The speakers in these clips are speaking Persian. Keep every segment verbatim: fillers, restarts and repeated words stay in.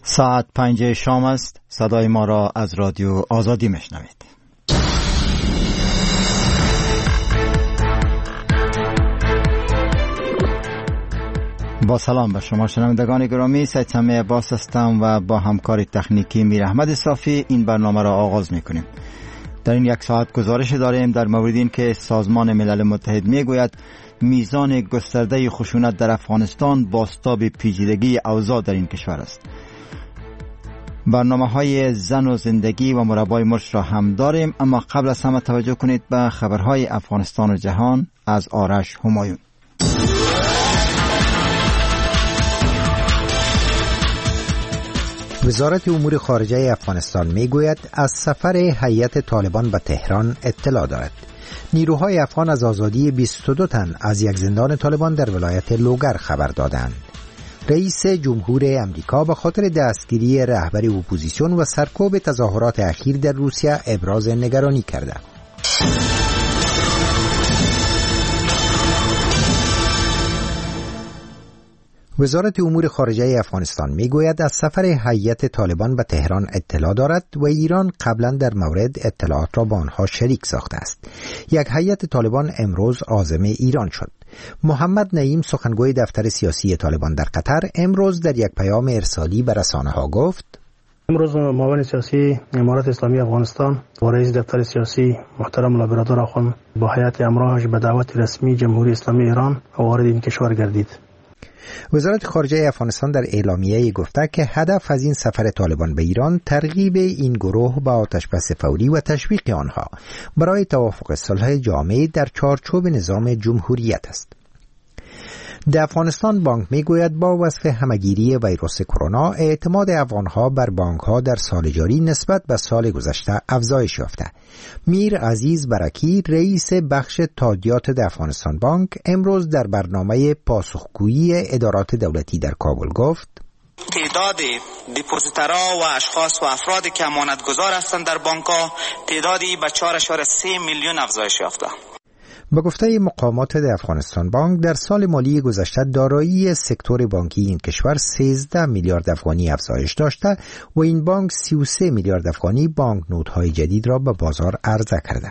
ساعت پنج شام است. صدای ما را از رادیو آزادی میشنوید. با سلام به شما شنوندگان گرامی، سید سمیع عباس هستم و با همکار تکنیکی میر احمد صافی این برنامه را آغاز میکنیم. در این یک ساعت گزارش داریم در مورد این که سازمان ملل متحد میگوید میزان گسترده خشونت در افغانستان بازتاب پیچیدگی اوضاع در این کشور است. برنامه های زن و زندگی و مربای مرش را هم داریم، اما قبل از همه توجه کنید به خبرهای افغانستان و جهان از آرش همایون. وزارت امور خارجه افغانستان میگوید از سفر هیئت طالبان به تهران اطلاع دارد. نیروهای افغان از آزادی بیست و دو تن از یک زندان طالبان در ولایت لوگر خبر دادند. رئیس جمهور امریکا به خاطر دستگیری رهبر اپوزیسیون و سرکوب تظاهرات اخیر در روسیه ابراز نگرانی کرده. وزارت امور خارجه افغانستان میگوید از سفر هیئت طالبان به تهران اطلاع دارد و ایران قبلا در مورد اطلاعات را با آنها شریک ساخته است. یک هیئت طالبان امروز عازم ایران شد. محمد نعیم سخنگوی دفتر سیاسی طالبان در قطر امروز در یک پیام ارسالی به رسانه‌ها گفت: امروز معاون سیاسی امارات اسلامی افغانستان و رئیس دفتر سیاسی محترم لابرادور آخوند با هیئت همراهش به دعوت رسمی جمهوری اسلامی ایران وارد این کشور گردید. وزارت خارجه افغانستان در اعلامیه گفته که هدف از این سفر طالبان به ایران ترغیب این گروه به آتشبس فوری و تشویق آنها برای توافق صلح جامع در چارچوب نظام جمهوریت است. در افغانستان بانک میگوید با وصف همگیری ویروس کرونا اعتماد افغانها بر بانکها در سال جاری نسبت به سال گذشته افزایش یافته. میر عزیز برکی رئیس بخش تادیات در افغانستان بانک امروز در برنامه پاسخگویی ادارات دولتی در کابل گفت: تعداد دپوزیترها و اشخاص و افرادی که امانتگزار هستند در بانک‌ها تعدادی به چهار ممیز سه میلیون افزایش یافته. به گفته مقامات در افغانستان بانک در سال مالی گذشته دارایی سکتور بانکی این کشور سیزده میلیارد افغانی افزایش داشته و این بانک سی و سه میلیارد افغانی بانک نوت‌های جدید را به بازار عرضه کرده.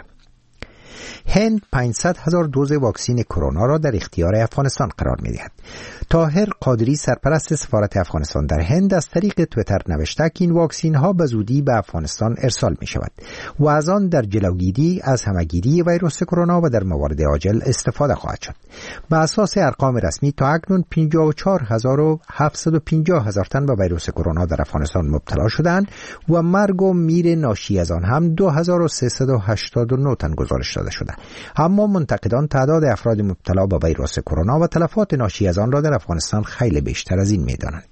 هند پانصد هزار دوز واکسن کرونا را در اختیار افغانستان قرار می‌دهد. طاهر قادری سرپرست سفارت افغانستان در هند از طریق توییتر نوشته که این واکسن ها به زودی به افغانستان ارسال می شود و از آن در جلوگیری از همگیری ویروس کرونا و در موارد عاجل استفاده خواهد شد. به اساس ارقام رسمی تا اکنون پنجاه و چهار هزار و هفتصد و پنجاه هزار تن به ویروس کرونا در افغانستان مبتلا شدند و مرگ و میر ناشی از آن هم دو هزار و سیصد و هشتاد و نه تن گزارش داده شده. اما منتقدان تعداد افراد مبتلا به ویروس کرونا و تلفات ناشی از آن را در افغانستان خیلی بیشتر از این می‌دانند.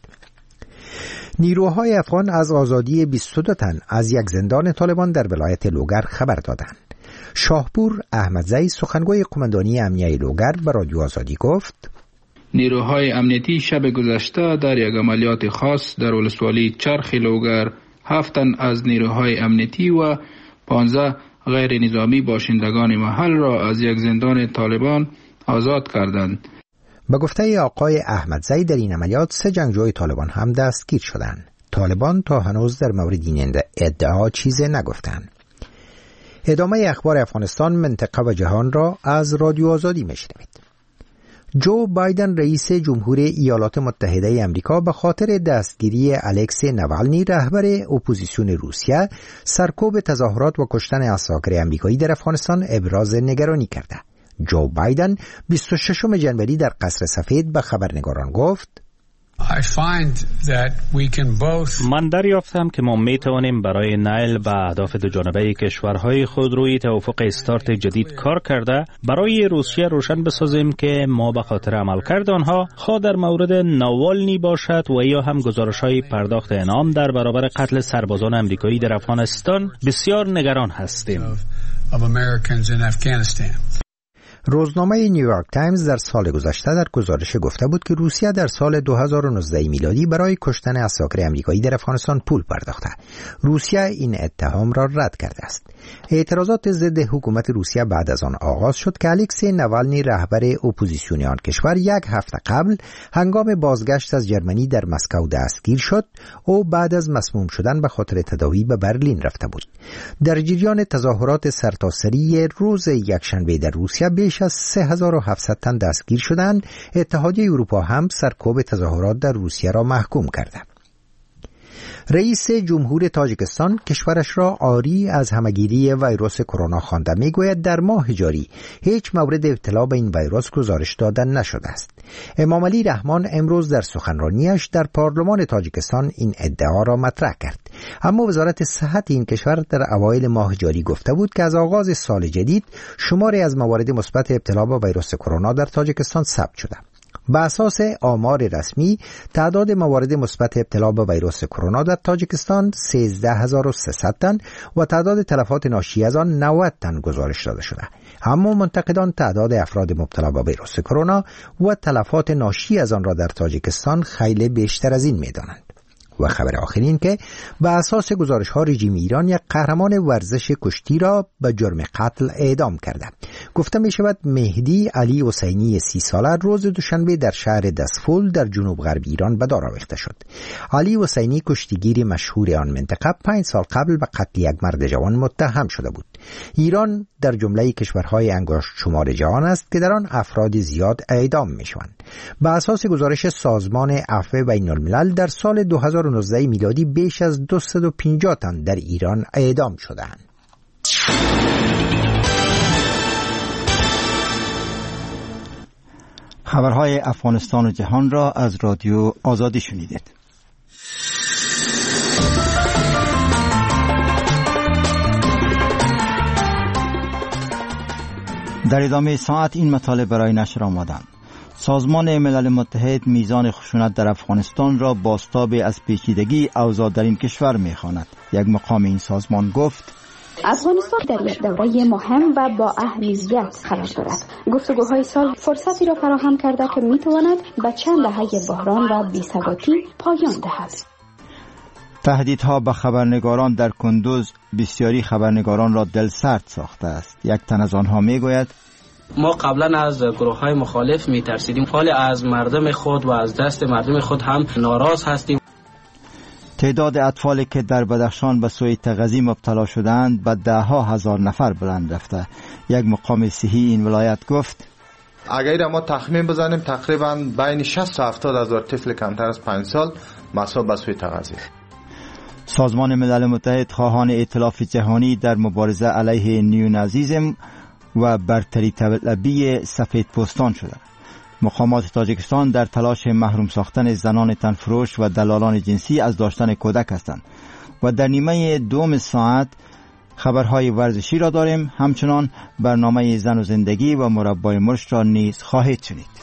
نیروهای افغان از آزادی بیست و دو تن از یک زندان طالبان در ولایت لوگر خبر دادند. شاهپور احمدزی سخنگوی قماندانی امنیه لوگر به رادیو آزادی گفت: نیروهای امنیتی شب گذشته در یک عملیات خاص در ولسوالی چرخ لوگر هفت تن از نیروهای امنیتی و پانزده غیر نظامی باشندگان محل را از یک زندان طالبان آزاد کردند. به گفته آقای احمدزی در این عملیات سه جنگجوی طالبان هم دستگیر شدند. طالبان تا هنوز در مورد این ادعا چیزی نگفتند. ادامه اخبار افغانستان، منطقه و جهان را از رادیو آزادی میشنوید. جو بایدن رئیس جمهور ایالات متحده امریکا به خاطر دستگیری الکسی نوالنی رهبر اپوزیسیون روسیه، سرکوب تظاهرات و کشتن عساکر امریکایی در افغانستان ابراز نگرانی کرده. جو بایدن بیست و ششم ژانویه در قصر سفید به خبرنگاران گفت: من دریافتم که ما می توانیم برای نیل به اهداف دو جانبه کشورهای خود روی توافق استارت جدید کار کرده برای روسیه روشن بسازیم که ما به خاطر عملکرد آنها خواه در مورد نوالنی باشد و یا هم گزارش‌های پرداخت انعام در برابر قتل سربازان امریکایی در افغانستان بسیار نگران هستیم. روزنامه نیویورک تایمز در سال گذشته در گزارش گفته بود که روسیه در سال دو هزار و نوزده میلادی برای کشتن عساکر آمریکایی در افغانستان پول پرداخته. روسیه این اتهام را رد کرده است. اعتراضات ضد حکومت روسیه بعد از آن آغاز شد که الکسی ناوالنی رهبر اپوزیسیون آن کشور یک هفته قبل هنگام بازگشت از جرمنی در مسکو دستگیر شد و بعد از مسموم شدن به خاطر تداوی به برلین رفته بود. در جریان تظاهرات سرتاسری روز یکشنبه در روسیه بیش از سه هزار و هفتصد تن دستگیر شدند. اتحادیه اروپا هم سرکوب تظاهرات در روسیه را محکوم کرده. رئیس جمهور تاجیکستان کشورش را عاری از همهگیری ویروس کرونا خوانده. میگوید در ماه جاری هیچ مورد ابتلا به این ویروس گزارش داده نشده است. امام علی رحمان امروز در سخنرانیش در پارلمان تاجیکستان این ادعا را مطرح کرد. اما وزارت صحت این کشور در اوایل ماه جاری گفته بود که از آغاز سال جدید شماری از موارد مثبت ابتلا به ویروس کرونا در تاجیکستان ثبت شده. به اساس آمار رسمی تعداد موارد مثبت ابتلا به ویروس کرونا در تاجیکستان سیزده هزار و سیصد تن و تعداد تلفات ناشی از آن نود تن گزارش داده شده. اما منتقدان تعداد افراد مبتلا به ویروس کرونا و تلفات ناشی از آن را در تاجیکستان خیلی بیشتر از این می‌دانند. و خبر آخر این که به اساس گزارش ها رژیم ایران یک قهرمان ورزش کشتی را به جرم قتل اعدام کرده. گفته می شود مهدی علی حسینی سی ساله روز دوشنبه در شهر دسفول در جنوب غرب ایران به دار آویخته شد. علی حسینی کشتیگیر مشهور آن منطقه پنج سال قبل به قتل یک مرد جوان متهم شده بود. ایران در جمله کشورهای انگشت شمار جهان است که در آن افراد زیاد اعدام می شوند. به اساس گزارش سازمان عفو بین الملل در سال دو هزار و نوزده میلادی بیش از دویست و پنجاه تن در ایران اعدام شدند. خبرهای افغانستان و جهان را از رادیو آزادی شنیدید. در ادامه ساعت این مطالب برای نشر آمدند. سازمان ملل متحد میزان خشونت در افغانستان را بازتاب از پیچیدگی اوضاع در این کشور می‌خواند. یک مقام این سازمان گفت افغانستان در یک دوره مهم و با اهمیت قرار دارد. گفتگوهای سال فرصتی را فراهم کرده که می‌تواند به چند دهه بحران و بی‌ثباتی پایان دهد. تهدیدها به خبرنگاران در کندوز بسیاری خبرنگاران را دلسرد ساخته است. یک تن از آنها میگوید ما قبلا از گروه های مخالف می ترسیدیم، حالا از مردم خود و از دست مردم خود هم ناراض هستیم. تعداد اطفالی که در بدخشان به سوء تغذیه مبتلا شدند به ده ها هزار نفر بلند رفته. یک مقام صحی این ولایت گفت اگر ما تخمین بزنیم تقریبا بین شصت تا هفتاد هزار طفل کمتر از پنج سال مصاب به سوء تغذیه. سازمان ملل متحد خواهان ائتلاف جهانی در مبارزه علیه نیونازیسم و برتری طلبی سفید پوستان شده. مقامات تاجیکستان در تلاش محروم ساختن زنان تنفروش و دلالان جنسی از داشتن کودک هستند. و در نیمه دوم ساعت خبرهای ورزشی را داریم. همچنان برنامه زن و زندگی و مربای مشت را نیز خواهید شنید.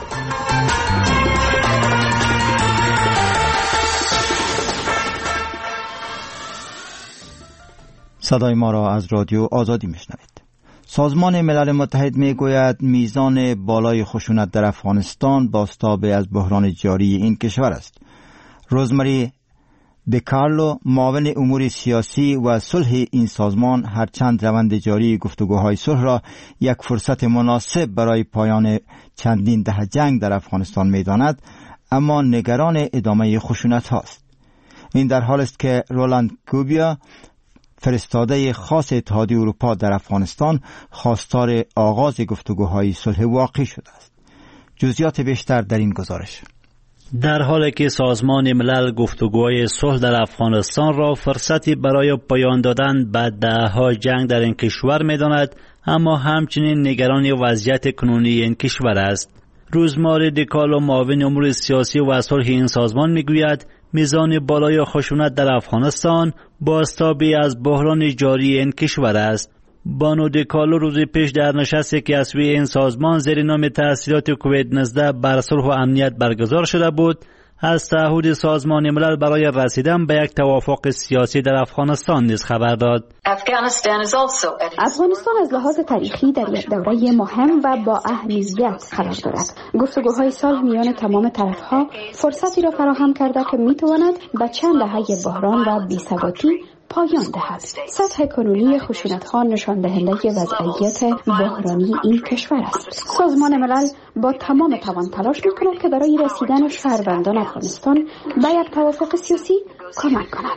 صدای ما را از رادیو آزادی میشنوید. سازمان ملل متحد میگوید میزان بالای خشونت در افغانستان بازتاب از بحران جاری این کشور است. روزمری دکارلو معاون امور سیاسی و صلح این سازمان هرچند روند جاری گفتگوهای صلح را یک فرصت مناسب برای پایان چندین دهه جنگ در افغانستان میداند، اما نگران ادامه خشونت هاست. این در حال است که رولاند کوبیا فرستاده خاص اتحادیه اروپا در افغانستان خواستار آغاز گفتگوهای صلح واقعی شده است. جزئیات بیشتر در این گزارش. در حالی که سازمان ملل گفتگوهای صلح در افغانستان را فرصتی برای پایان دادن به دهه‌ها جنگ در این کشور می‌داند، اما همچنین نگران وضعیت کنونی این کشور است. روزمره دکالو معاون امور سیاسی و صلح این سازمان می‌گوید میزان بالای خشونت در افغانستان بازتابی از بحران جاری این کشور است. بانو دکالو روز پیش در نشستی که از سوی این سازمان زیر نام تأثیرات کووید نوزده بر صلح و امنیت برگزار شده بود، از تعهد سازمان ملل برای رسیدن به یک توافق سیاسی در افغانستان نیز خبر داد. افغانستان از لحاظ تاریخی در یک دوره مهم و با اهمیت قرار دارد. گفتگوهای صلح میان تمام طرفها فرصتی را فراهم کرده که میتواند به چند دهه بحران و بی‌ثباتی پایان دهد. سطح کنونی خشونت‌ها نشان دهنده وضعیت بحرانی این کشور است. سازمان ملل با تمام توان تلاش می‌کند که برای رسیدن شهروندان افغانستان به یک توافق سیاسی کمک کند.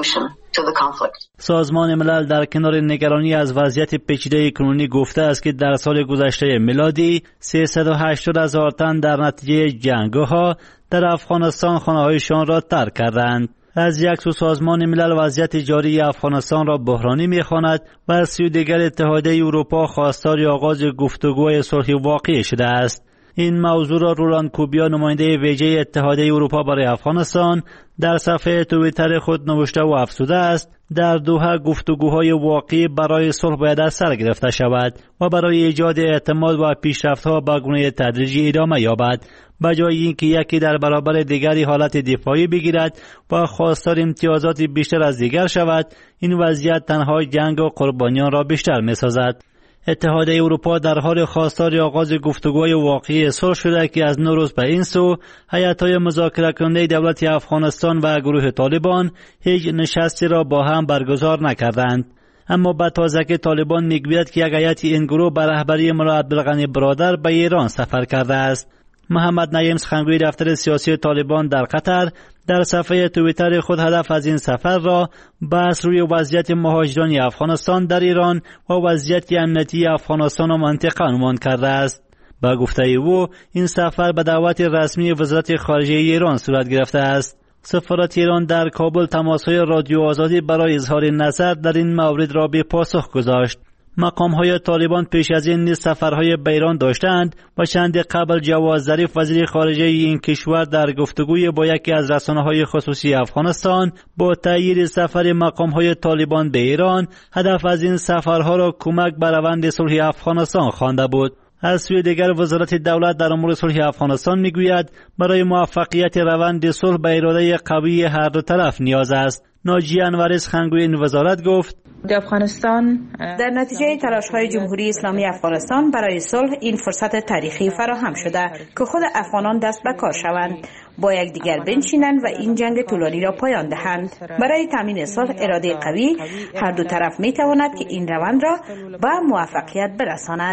سازمان ملل در کنار نگرانی از وضعیت پیچیده کنونی گفته است که در سال گذشته میلادی سیصد و هشتاد هزار تن در نتیجه جنگ‌ها در افغانستان خانه‌هایشان را ترک کردند. از یک سو سازمان ملل وضعیت جاری افغانستان را بحرانی می‌خواند و از سوی دیگر اتحادیه اروپا خواستار آغاز گفتگوهای صلح واقعی شده است. این موضوع را رولاند کوبیا نماینده ویژه اتحادیه اروپا برای افغانستان در صفحه توییتر خود نوشته و افزوده است در دوحه گفتگوهای واقعی برای صلح باید از سر گرفته شود و برای ایجاد اعتماد و پیشرفت‌ها به گونه تدریجی ادامه یابد، بجای اینکه یکی در برابر دیگری حالت دفاعی بگیرد و خواستار امتیازات بیشتر از دیگر شود. این وضعیت تنها جنگ و قربانیان را بیشتر می‌سازد. اتحادیه اروپا در حال خواستار آغاز گفتگوهای واقعی صلح شده که از نو روز به این سو هیئت‌های مذاکره کننده دولت افغانستان و گروه طالبان هیچ نشستی را با هم برگزار نکردند. اما به تازگی طالبان میگوید که یک هیئت این گروه به رهبری ملا عبدالغنی برادر به ایران سفر کرده است. محمد نعیم سخنگوی دفتر سیاسی طالبان در قطر در صفحه توییتر خود هدف از این سفر را بحث روی وضعیت مهاجران افغانستان در ایران و وضعیت امنیتی افغانستان و منطقه عنوان کرده است. با گفته او این سفر به دعوت رسمی وزارت خارجه ایران صورت گرفته است. سفارت ایران در کابل تماس‌های رادیو آزادی برای اظهار نظر در این مورد را به پاسخ گذاشت. مقام‌های طالبان پیش از این نیز سفرهای به ایران داشتند و چند قبل جواز ظریف وزیر خارجه این کشور در گفتگوی با یکی از رسانه‌های خصوصی افغانستان با تأیید سفر مقام‌های طالبان به ایران هدف از این سفرها را کمک به روند صلح افغانستان خوانده بود. از سوی دیگر وزارت دولت در امور صلح افغانستان میگوید برای موفقیت روند صلح به اراده قوی هر دو طرف نیاز است. ناجی انوری سخنگوی این وزارت گفت در افغانستان در نتیجه تلاش‌های جمهوری اسلامی افغانستان برای صلح این فرصت تاریخی فراهم شده که خود افغانان دست به کار شوند، با یکدیگر بنشینند و این جنگ طولانی را پایان دهند. برای تامین صلح اراده قوی هر دو طرف می‌تواند که این روند را به موفقیت برساند.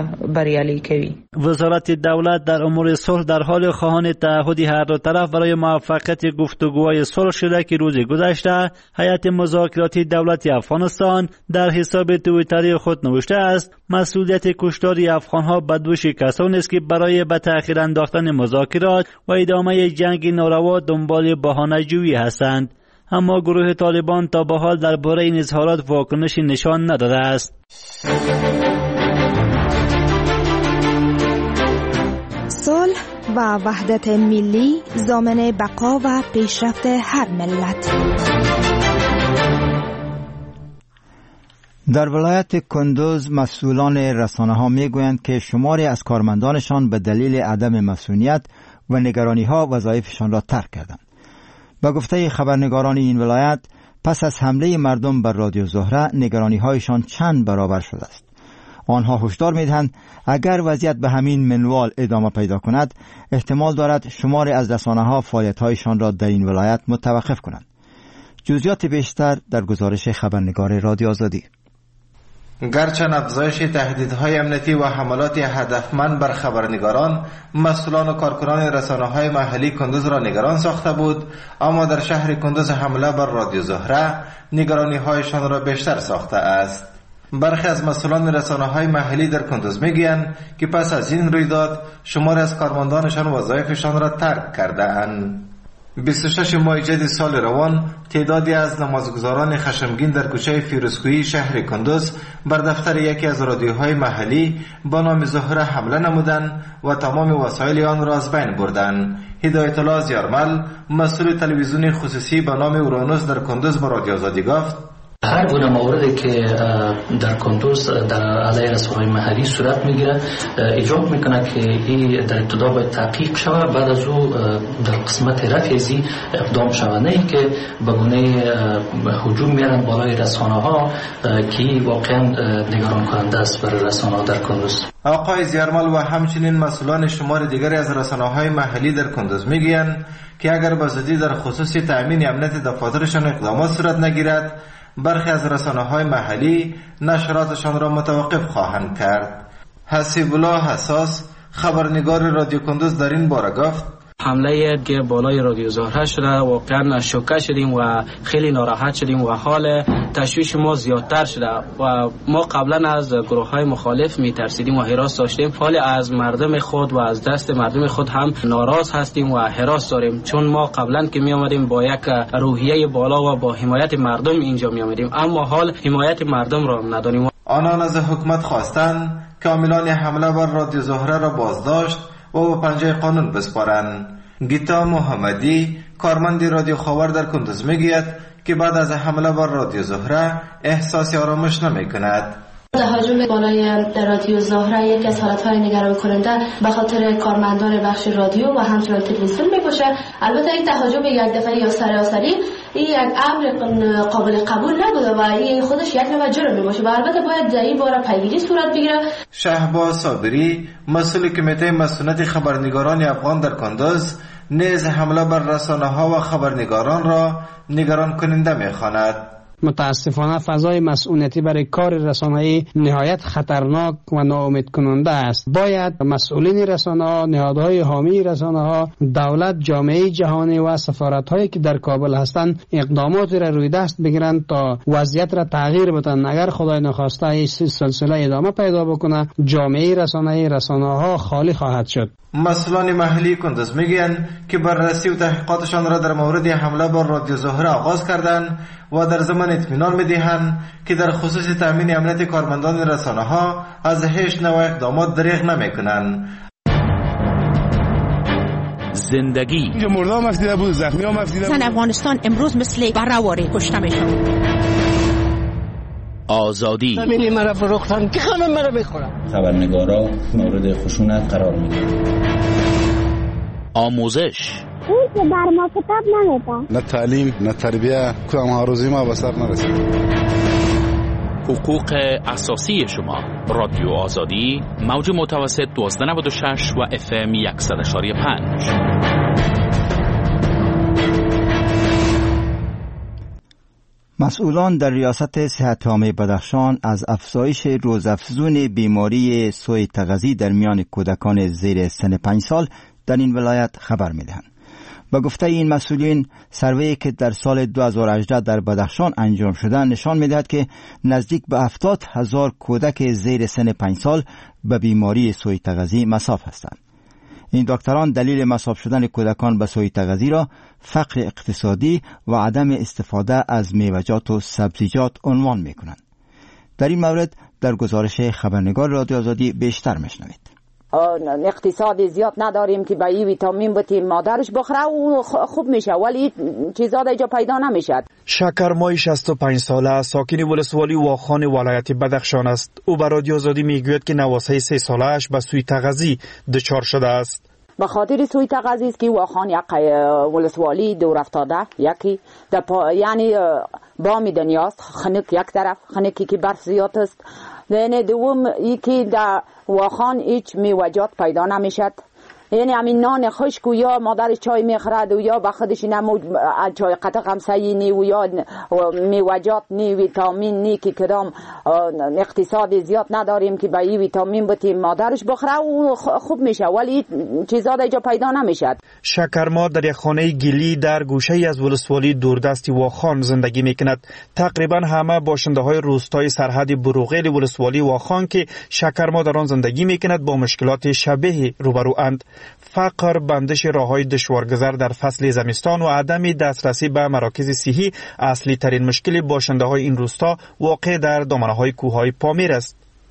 وزارت دولت در امور صلح در حال خواهان تعهد هر دو طرف برای موفقیت گفتگوهای صلح شده که روز گذشته هیئت مذاکراتی دولت افغانستان در حساب توییتری خود نوشته است مسئولیت کشتار افغان‌ها به دوش کسانی است که برای به تأخیر انداختن مذاکرات و ادامه جنگ ناروا دنبال بهانه‌جویی هستند. اما گروه طالبان تا به حال درباره این اظهارات واکنشی نشان نداده است. صلح و وحدت ملی ضامن بقا و پیشرفت هر ملت. در ولایت کندوز مسئولان رسانه ها می گویند که شماری از کارمندانشان به دلیل عدم مسئولیت و نگرانی ها وظایفشان را ترک کردند. با گفته خبرنگاران این ولایت پس از حمله مردم بر رادیو زهره نگرانی هایشان چند برابر شده است. آنها هشدار می‌دهند اگر وضعیت به همین منوال ادامه پیدا کند احتمال دارد شماری از رسانه ها فعالیت هایشان را در این ولایت متوقف کنند. جزئیات بیشتر در گزارش خبرنگار رادیو آزادی. گرچند افزایش تهدیدهای امنیتی و حملات هدفمند بر خبرنگاران مسئولان و کارکنان رسانه‌های محلی کندوز را نگران ساخته بود، اما در شهر کندوز حمله بر رادیو زهره نگرانی‌هایشان را بیشتر ساخته است. برخی از مسئولان رسانه‌های محلی در کندوز میگویند که پس از این رویداد شماری از کارمندانشان وظایفشان را ترک کرده‌اند. بیست و شش ماه جدید سال روان تعدادی از نمازگزاران خشمگین در کوچه فیروزکویی شهر کندوز بر دفتر یکی از رادیوهای محلی با نام زهره حمله نمودند و تمام وسایل آن را از بین بردند. هدایت الله زیارمل مسئول تلویزیون خصوصی با نام اورانوس در کندوز با رادیو آزادی گفت: هر گونه موردی که در کندوز در علیه رسانه‌های محلی صورت میگیره ایجاب میکنه که این در ابتدا باید تحقیق شود، بعد از او در قسمت رفع ازی اقدام شود، نه اینکه به گونه هجوم میارن بالای رسانه‌ها که واقعا نگران کننده است برای رسانه‌ها در کندوز. آقای زیارمل و همچنین مسئولان شمار دیگری از رسانه‌های محلی در کندوز میگویند که اگر به زودی در خصوص تأمین امنیت دفاترشان اقدامات صورت نگیرد، برخی از رسانه‌های محلی نشراتشان را متوقف خواهند کرد. حسیب الله حساس، خبرنگار رادیو کندوز، در این باره گفت حمله که بالای رادیو زهره شده واقعا شوکه شدیم و خیلی ناراحت شدیم و حال تشویش ما زیادتر شده و ما قبلا از گروه های مخالف میترسیدیم و حراس داشتیم، حال از مردم خود و از دست مردم خود هم ناراض هستیم و حراس داریم، چون ما قبلا که می آمدیم با یک روحیه بالا و با حمایت مردم اینجا می آمدیم، اما حال حمایت مردم را نداریم. آنان از حکومت خواستند که عاملان حمله بر رادیو زهره را بازداشت و به پنجه قانون بسپارند. گیتا محمدی، کارمند رادیو خاور در کندوز، میگوید که بعد از حمله بر رادیو زهره احساس آرامش نمیکند. تهاجم بالای رادیو زهره یک از حالتهای نگران کننده به خاطر کارمندان بخش رادیو و همچنین تلویزیون میباشه. البته این تهاجم یک دفعه یا سراسری این یک امر قابل قبول نبوده و این خودش یک نوع جرم میباشه و البته باید در این باره پیگیری صورت بگیره. شهباز صابری، مسئول کمیته مسئولیت خبرنگاران افغان در کندوز، نیز حمله بر رسانه‌ها و خبرنگاران را نگران کننده میخواند. متاسفانه فضای مسئولیتی برای کار رسانه‌ای نهایت خطرناک و ناامید کننده است. باید مسئولین رسانه‌ها، نهادهای حامی رسانه‌ها، دولت، جامعه جهانی و سفارت‌هایی که در کابل هستند اقداماتی را روی دست بگیرند تا وضعیت را تغییر بدن. اگر خدای نخواسته این سلسله ادامه پیدا بکنه، جامعه رسانه‌ای، رسانه‌ها خالی خواهد شد. مسئولان محلی کندوز میگویند که بررسی و تحقیقاتشان را در مورد حمله بر رادیو زهره آغاز کردند و در ضمن اطمینان میدهند که در خصوص تامین امنیت کارمندان رسانه‌ها از هیچ نوع اقدامات دریغ نمیکنند. زندگی مردم مفیده بود، زخمی ها مفیده بود. زن افغانستان امروز مثل برهواری کشته میشن. آزادی زمینی مرا فروختن که خانم مرا بخورم. خبرنگارا مورد خشونت قرار میگیرن. آموزش اون که بر ما کتاب نمیده. نه تعلیم نه تربیه، کدام ها روزی ما به سر نرسید. حقوق اساسی شما. رادیو آزادی، موج متوسط دوازده نود و شش و اف ام صد و پنج. مسئولان در ریاست صحت عامه بدخشان از افزایش روزافزون بیماری سوی تغذی در میان کودکان زیر سن پنج سال در این ولایت خبر می‌دهند. با گفته این مسئولین، سروی که در سال دو هزار و هجده در بدخشان انجام شده نشان می‌دهد که نزدیک به هفتاد هزار کودک زیر سن پنج سال به بیماری سوی تغذی مصاب هستند. این دکتران دلیل مصاب شدن کودکان به سوی تغذی را فقر اقتصادی و عدم استفاده از میوه‌جات و سبزیجات عنوان می‌کنند. در این مورد در گزارش خبرنگار رادیو آزادی بیشتر می‌شنوید. اقتصاد زیاد نداریم که به این ویتامین بتیم مادرش بخوره و خوب میشه، ولی چیزا اینجا پیدا نمیشه. شکرمای شصت و پنج ساله ساکن ولسوالی واخان ولایت بدخشان است. او به رادیو آزادی میگوید که نواسه سه ساله‌اش به سوی تغذی دچار شده است. به خاطر سوی تغذی است که واخان یک ولسوالی دور افتاده، یکی پا... یعنی بام دنیاست، خنک یک طرف، خنکی که برف زیاد است. یعنی دوم یکی در واخان هیچ میوه‌جات پیدا نمیشد، یعنی همین نان خشک و یا مادر چای میخورد و یا به خودش نمو چای قطع غمسه‌ای نی و یا میوه‌جات نی، ویتامین نی که کدام اقتصاد زیاد نداریم که به این ویتامین بتیم مادرش بخوره و خوب میشه، ولی چیزا اینجا پیدا نمیشد. شکرما در یک خانه گلی در گوشه ای از ولسوالی دوردست واخان زندگی میکند. تقریبا همه باشنده های روستای سرحد بروغیل ولسوالی واخان که شکرما در آن زندگی میکند با مشکلات شبیه روبرو اند. فقر، بندش راههای دشوارگذر در فصل زمستان و عدم دسترسی به مراکز صحی اصلی ترین مشکل باشنده های این روستا واقع در دامنه های کوه های پامیر است.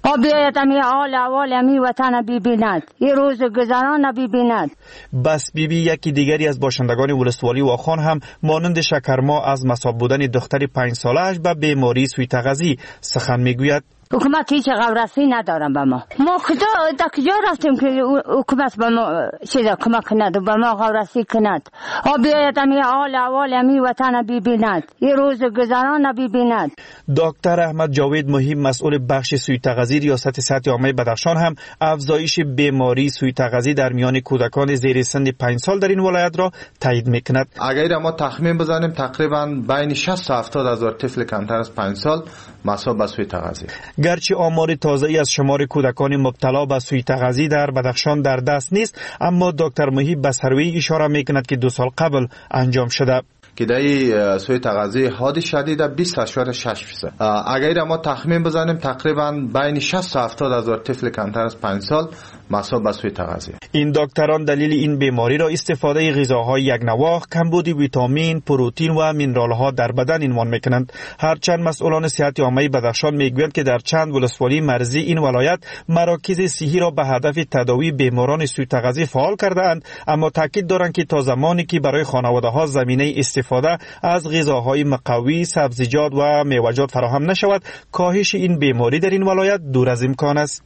ها بیاید امی آل اول امی وطن ببیند، یه روز گذران ببیند. بس بیبی یکی دیگری از باشندگان ولسوالی واخان هم مانند شکرما از مصاب بودن دختر پنج ساله‌اش به بیماری سویت غذایی سخن میگوید. حکومت هیچ غورسی ندارم به ما. ما کجا تا کجا رفتیم که حکومت به ما چیزا کمک کند، به ما غورسی کند. ها بیاید امی آل اول امی وطن ببیند، یه روز گذران ببیند. دکتر احمد جاوید مهم مسئول بخش سویت غذایی ریاست صحت عامه بدخشان هم افزایش بیماری سویت غذایی در میان کودکان زیر سن پنج سال در این ولایت را تایید میکند. اگر ما تخمین بزنیم تقریبا بین شصت تا هفتاد هزار طفل کمتر از پنج سال مصاب به سویت غذایی. گرچه آمار تازه‌ای از شمار کودکان مبتلا به سویت غذایی در بدخشان در دست نیست، اما دکتر محیب به سروی اشاره میکند که دو سال قبل انجام شده. که در سویت غذایی حاد شدید بیست اشاره شش فیصد. اگر ما تخمین بزنیم تقریبا بین شصت تا هفتاد هزار طفل کمتر از پنج سال مصاب به سویت غذایی. این دکتران دلیل این بیماری را استفاده غذاهای یک نواخت، کمبود ویتامین، پروتئین و مینرال‌ها در بدن عنوان میکنند. هرچند مسئولان صحت عامه بدخشان میگویند که در چند ولسوالی مرزی این ولایت مراکز صحی را به هدف تداوی بیماران سویت غذایی فعال کرده‌اند، اما تاکید دارند که تا زمانی که برای خانواده‌ها زمینه استفاده از غذاهای مقوی، سبزیجات و میوه‌جات فراهم نشود، کاهش این بیماری در این ولایت دور از امکان است.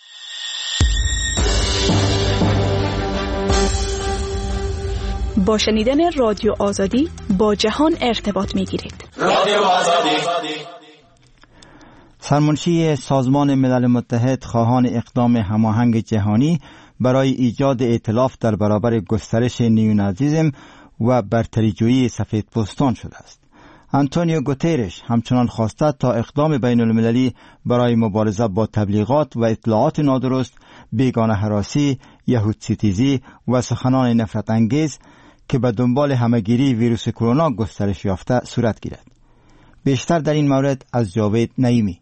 با شنیدن رادیو آزادی با جهان ارتباط می‌گیرید. رادیو آزادی. سرمنشی سازمان ملل متحد خواهان اقدام هماهنگ جهانی برای ایجاد ائتلاف در برابر گسترش نیونازیسم و برتریجویی سفیدپوستان شده است. آنتونیو گوترش همچنان خواسته تا اقدام بین المللی برای مبارزه با تبلیغات و اطلاعات نادرست، بیگانه هراسی، یهود ستیزی و سخنان نفرت انگیز که به دنبال همهگیری ویروس کرونا گسترش یافته صورت گیرد. بیشتر در این مورد از جاوید نعیمی.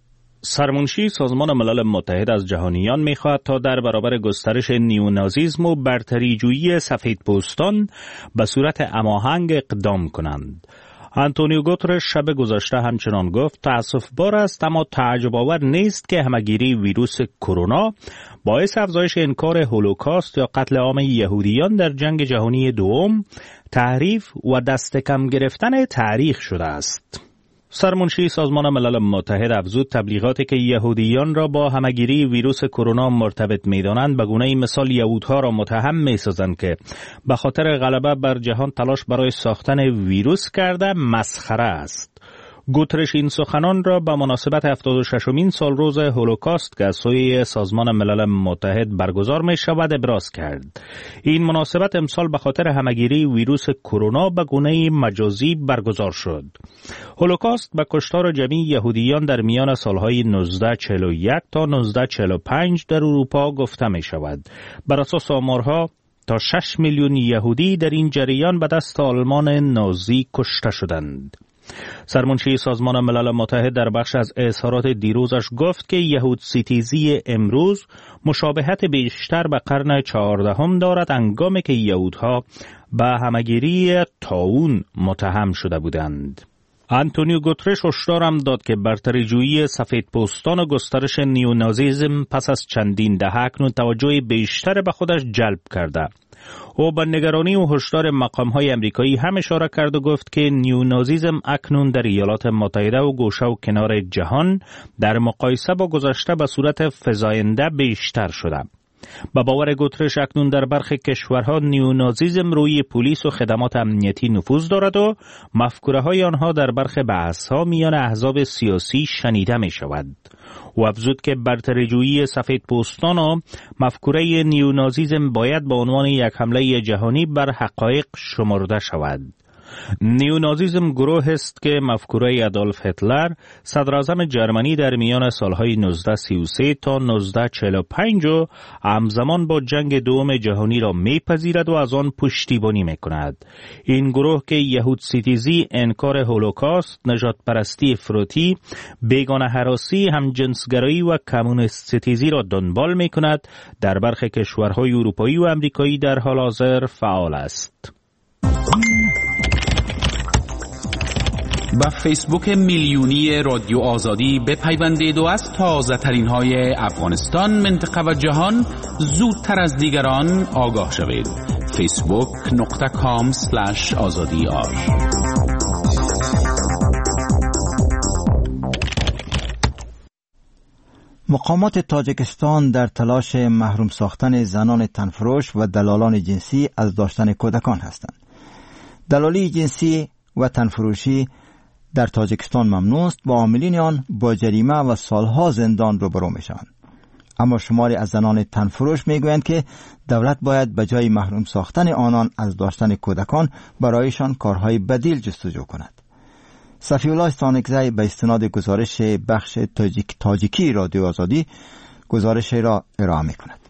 سرمنشی سازمان ملل متحد از جهانیان می‌خواهد تا در برابر گسترش نیونازیسم و برتریجویی سفیدپوستان به صورت هماهنگ اقدام کنند. آنتونیو گوترش شب گذشته همچنان گفت تأسف بار است اما تعجب آور نیست که همهگیری ویروس کرونا باعث افزایش انکار هولوکاست یا قتل عام یهودیان در جنگ جهانی دوم، تحریف و دست کم گرفتن تاریخ شده است. سرمنشی سازمان ملل متحد افزود تبلیغاتی که یهودیان را با همهگیری ویروس کرونا مرتبط می‌دانند به گونه مثال یهودها را متهم می‌سازند که به خاطر غلبه بر جهان تلاش برای ساختن ویروس کرده مسخره است. گوترش این سخنان را به مناسبت هفتاد و ششمین سال روز هولوکاست که از سوی سازمان ملل متحد برگزار می شود ابراز کرد. این مناسبت امسال به خاطر همهگیری ویروس کرونا به گونه مجازی برگزار شد. هولوکاست به کشتار جمعی یهودیان در میان سالهای نوزده چهل و یک تا نوزده چهل و پنج در اروپا گفته می شود. بر اساس آمارها تا شش میلیون یهودی در این جریان به دست آلمان نازی کشته شدند. سرمنشی سازمان ملل متحد در بخش از اظهارات دیروزش گفت که یهود ستیزی امروز مشابهت بیشتر به قرن چهاردهم دارد، هنگامی که یهودها به همهگیری طاعون متهم شده بودند. آنتونیو گوترش هشدار هم داد که برتریجویی سفیدپوستان و گسترش نیونازیسم پس از چندین دهه اکنون توجه بیشتر به خودش جلب کرده. او به نگرانی و هشدار مقام‌های آمریکایی هم اشاره کرد و گفت که نیونازیسم اکنون در ایالات متحده و گوشه و کنار جهان در مقایسه با گذشته به صورت فزاینده بیشتر شده. با باور گوترش اکنون در برخی کشورها نیونازیسم روی پلیس و خدمات امنیتی نفوذ دارد و مفکوره های آنها در برخی بحث ها میان احزاب سیاسی شنیده می شود. و افزود که برتریجویی سفیدپوستان و مفکوره نیونازیسم باید به عنوان یک حمله جهانی بر حقایق شمرده شود. نیونازیسم گروه است که مفکوره آدولف هیتلر صدراعظم جرمنی در میان سالهای نوزده سی و سه تا نوزده چهل و پنج و همزمان با جنگ دوم جهانی را میپذیرد و از آن پشتیبانی میکند. این گروه که یهود ستیزی، انکار هولوکاست، نژاد پرستی افراطی، بیگانه هراسی، همجنسگرایی و کمونیست ستیزی را دنبال میکند، در برخی کشورهای اروپایی و امریکایی در حال حاضر فعال است. به فیسبوک میلیونی رادیو آزادی بپیوندید و از تازه ترین های افغانستان، منطقه و جهان زودتر از دیگران آگاه شوید. فیسبوک نقطه کام سلش آزادی آر. مقامات تاجیکستان در تلاش محروم ساختن زنان تنفروش و دلالان جنسی از داشتن کودکان هستند. دلالی جنسی و تنفروشی در تاجیکستان ممنوع است و عاملین آن با جریمه و سالها زندان روبرو می شوند. اما شماری از زنان تنفروش می گویند که دولت باید به جای محروم ساختن آنان از داشتن کودکان برایشان کارهای بدیل جستجو کند. صفی الله سانکزی به استناد گزارش بخش تاجیک تاجیکی رادیو آزادی گزارش را ارائه می کند.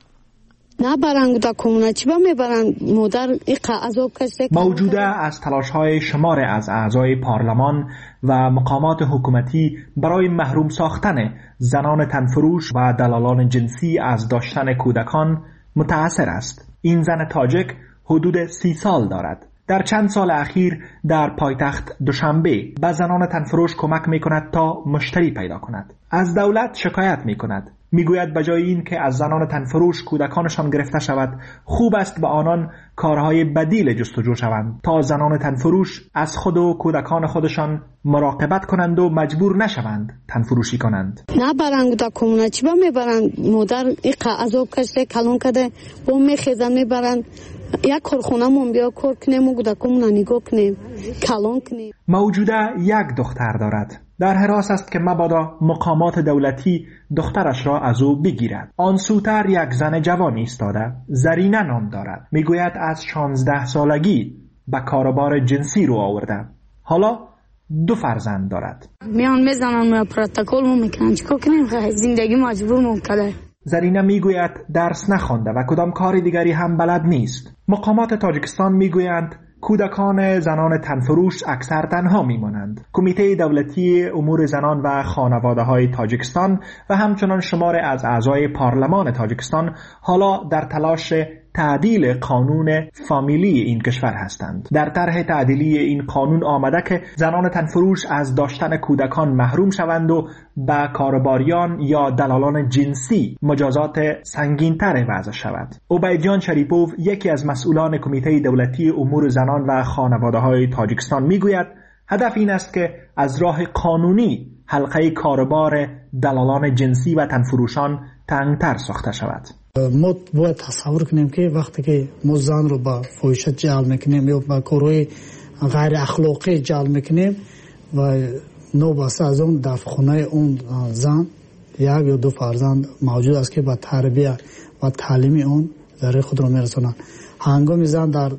نه برنگ دا کمونه چی با می برنگ مادر ایقا عذاب کسی موجوده از تلاش های شمار از اعضای پارلمان و مقامات حکومتی برای محروم ساختن زنان تنفروش و دلالان جنسی از داشتن کودکان متأثر است. این زن تاجیک حدود سی سال دارد. در چند سال اخیر در پایتخت دوشنبه به زنان تنفروش کمک می کند تا مشتری پیدا کند. از دولت شکایت می کند. می گوید بجای این که از زنان تنفروش کودکانشان گرفته شود، خوب است به آنان کارهای بدیل جستجو شوند تا زنان تنفروش از خود و کودکان خودشان مراقبت کنند و مجبور نشوند تنفروشی کنند. نه برنگ دا کمونه چی با می برند مادر ایقا عذاب کشته کلون کده با می خیزن می برند یک کارخونه مون بیا کار کنیم و کودکمون نگاه کنیم کلان کنیم. موجوده یک دختر دارد. در حراس است که مبادا مقامات دولتی دخترش را از او بگیرد. آن سوتر یک زن جوان ایستاده، زرینه نام دارد. میگوید از شانزده سالگی به کاروبار جنسی رو آورده. حالا دو فرزند دارد. میان میزنن میان پروتکل مون میکنن چیکار کنیم؟ زندگی مجبور مون کرده. زرینه میگوید درس نخوانده و کدام کار دیگری هم بلد نیست. مقامات تاجیکستان میگویند کودکان زنان تنفروش اکثر تنها میمانند. کمیته دولتی امور زنان و خانواده های تاجیکستان و همچنان شمار از اعضای پارلمان تاجیکستان حالا در تلاش تعدیل قانون فامیلی این کشور هستند. در طرح تعدیلی این قانون آمده که زنان تنفروش از داشتن کودکان محروم شوند و به کارباریان یا دلالان جنسی مجازات سنگین‌تر وضع شود. عبیدجان شریپوف یکی از مسئولان کمیته دولتی امور زنان و خانواده‌های تاجیکستان میگوید هدف این است که از راه قانونی حلقه کاربار دلالان جنسی و تنفروشان تنگتر ساخته شود. ما باید تصور کنیم که وقتی که ما زن رو با فحاشی جلب میکنیم یا با کارهای غیر اخلاقی جلب میکنیم و نوبسته از اون در خونه اون زن یک یا دو فرزند موجود است که با تربیت و تعلیم اون ذره خود رو میرسونن. هنگامی زن در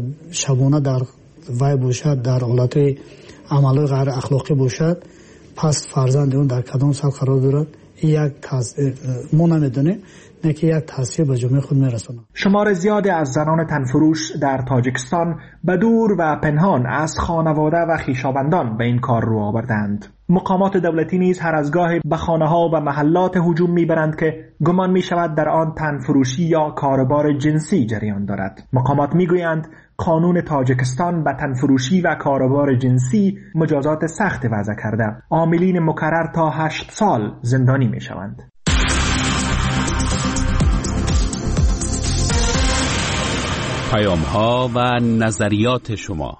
شبانه در وای باشد، در حالت عمل غیر اخلاقی باشد، پس فرزند اون در کدام سال قرار دارد، یک تاثیر ما نمیدونیم نه که یک تاثیر به جامعه خود میرسونه. شمار زیادی از زنان تنفروش در تاجیکستان به دور و پنهان از خانواده و خویشاوندان به این کار رو آوردند. مقامات دولتی نیز هر از گاهی به خانه‌ها و محلات هجوم میبرند که گمان میشود در آن تنفروشی یا کاربار جنسی جریان دارد. مقامات میگویند قانون تاجیکستان به تنفروشی و کاربار جنسی مجازات سخت وضع کرده. عاملین مکرر تا هشت سال زندانی میشوند. پیام ها و نظریات شما.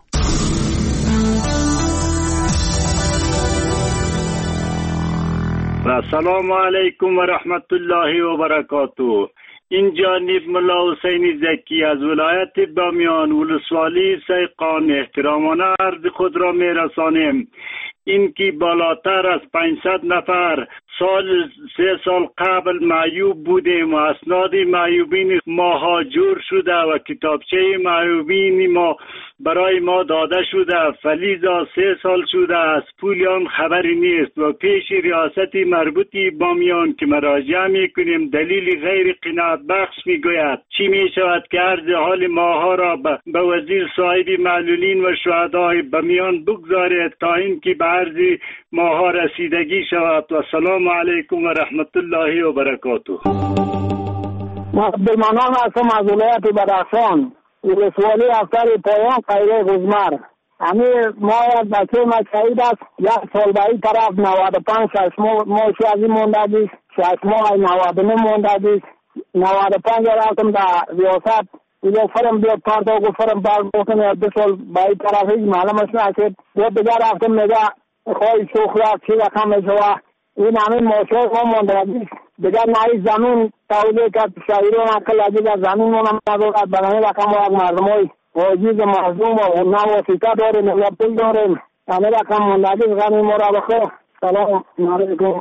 السلام علیکم و رحمت الله و برکاته. این جانب ملا حسین زکی از ولایت بامیان ولسوالی سیقان احترامانه عرض خود را میرسانیم. این که بالاتر از پانصد نفر سال سه سال قبل معیوب بودیم و اسناد معیوبین ما ها جور شده و کتابچه معیوبین ما برای ما داده شده، فلیزا سه سال شده از پولیان خبری نیست و پیش ریاست مربوطی بامیان که مراجعه می کنیم دلیل غیر قناعت بخش می گوید. چی می شود که عرض حال ماها را به وزیر صاحب معلولین و شهدای بامیان بگذارید تا اینکه به عرض ماها رسیدگی شود. و سلام علیکم و رحمت الله و برکاته. ما عبدالمنان هستم از ولایت بدخشان ولسوالی افتر پایان قیره غزمر. همین ما از بچه ما شهید است، یک سال به این طرف نود و پنج شش ماهی از این مونده دیست، شش ماه نود و نه مونده دیست. نود و پنج رفتم در ریاست اینجا فرم بیاد کارتا و فرم برگفتم یا دو سال به این طرف هیچ معلومش نشد. دو دیگر رفتم میگه خواهی شوخ رفت چی رقم میشوه. این همین ماشای ما مونده دیست. دیگر نهی زمین تولیه کرد شهیرون اکل عجیز از زمین مونم ندارد. بنامه رقم و مردم های عجیز مظلوم و نواسیقه داریم و پول داریم. همه رقم مونده دیست. غمی ما را بخور. سلام علیکم.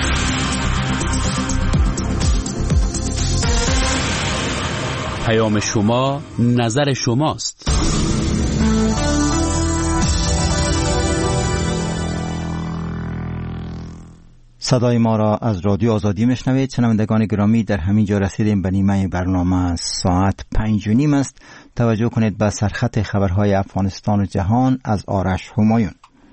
پیام شما نظر شماست. صدای ما را از رادیو آزادی میشنوید. شنوندگان گرامی، در همین جا رسیدیم به نیمه برنامه. ساعت پنج و نیم است. توجه کنید به سرخط خبرهای افغانستان و جهان از آرش همایون.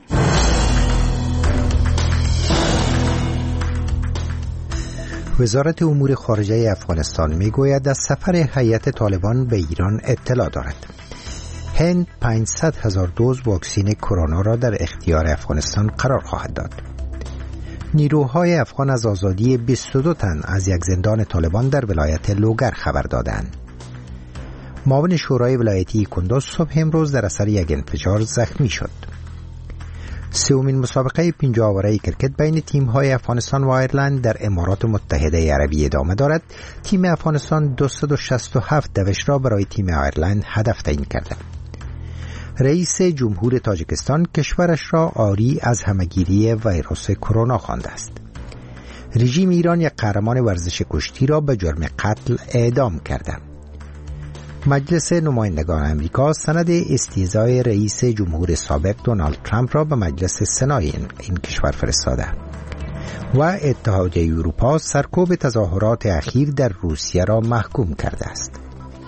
وزارت امور خارجه افغانستان میگوید از سفر هیئت طالبان به ایران اطلاع دارد. هند پانصد هزار دوز واکسین کرونا را در اختیار افغانستان قرار خواهد داد. نیروهای افغان از آزادی بیست و دو تن از یک زندان طالبان در ولایت لوگر خبر دادند. معاون شورای ولایتی کندوز صبح امروز در اثر یک انفجار زخمی شد. سومین مسابقه پنجاه اوره کرکت بین تیم‌های افغانستان و آیرلند در امارات متحده عربی ادامه دارد. تیم افغانستان دویست و شصت و هفت دوش را برای تیم آیرلند هدف تعیین کرده. رئیس جمهور تاجیکستان کشورش را عاری از همهگیری ویروس کرونا خوانده است. رژیم ایران یک قهرمان ورزش کشتی را به جرم قتل اعدام کرده. مجلس نمایندگان آمریکا سند استیضای رئیس جمهور سابق دونالد ترامپ را به مجلس سنای این کشور فرستاده و اتحادیه اروپا سرکوب تظاهرات اخیر در روسیه را محکوم کرده است.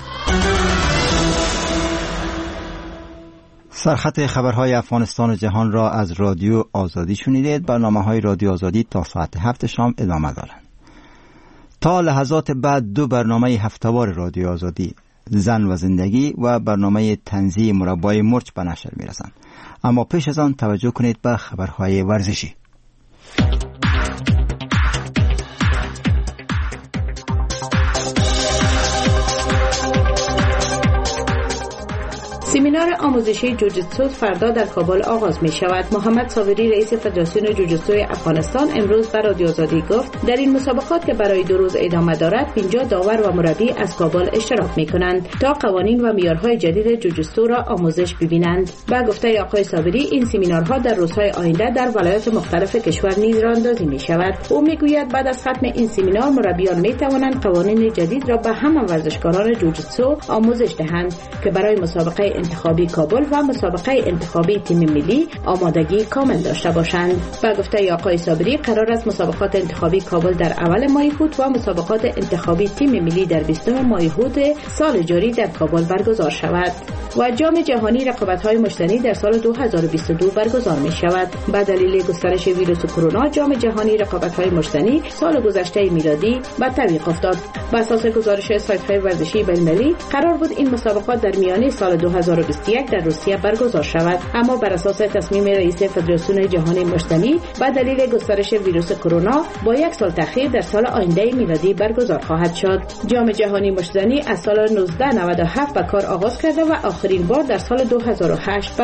سرخط خبرهای افغانستان و جهان را از رادیو آزادی شنیدید. برنامه‌های رادیو آزادی تا ساعت هفت شام ادامه دارند. تا لحظات بعد دو برنامه هفته‌وار رادیو آزادی، زن و زندگی و برنامه طنزی مربای مرچ به نشر می‌رسند. اما پیش از آن توجه کنید به خبرهای ورزشی. سمینار آموزشی جوجیتسو فردا در کابل آغاز می شود. محمد صابری رئیس فدراسیون جوجیتسوی افغانستان امروز به رادیو آزادی گفت در این مسابقات که برای دو روز ادامه دارد پنجاه داور و مربی از کابل اشتراک می کنند تا قوانین و معیارهای جدید جوجیتسو را آموزش ببینند. با گفته آقای صابری این سمینارها در روزهای آینده در ولایات مختلف کشور نیز راهاندازی می شود. او می گوید بعد از ختم این سمینار مربیان می توانند قوانین جدید را به همه ورزشکاران جوجیتسو آموزش دهند که برای مسابقه انتخابی کابل و مسابقه انتخابی تیم ملی آمادگی کامل داشته باشند. با گفته آقای صابری قرار است مسابقات انتخابی کابل در اول ماه هوت و مسابقات انتخابی تیم ملی در بیستم ماه هوت سال جاری در کابل برگزار شود و جام جهانی رقابت‌های مشترک در سال دو هزار و بیست و دو برگزار می شود. به دلیل گسترش ویروس کرونا جام جهانی رقابت‌های مشترک سال گذشته میلادی به تعویق افتاد. بر اساس گزارش سایت‌های ورزشی بین‌المللی قرار بود این مسابقات در میانه سال دو هزار و بیست و یک در روسیه برگزار شود، اما بر اساس تصمیم رئیس فدراسیون جهانی مشترک به دلیل گسترش ویروس کرونا با یک سال تأخیر در سال آینده میلادی برگزار خواهد شد. جام جهانی مشترک از سال نوزده نود و هفت به کار آغاز کرده و آخرین بار در سال دو هزار و هشت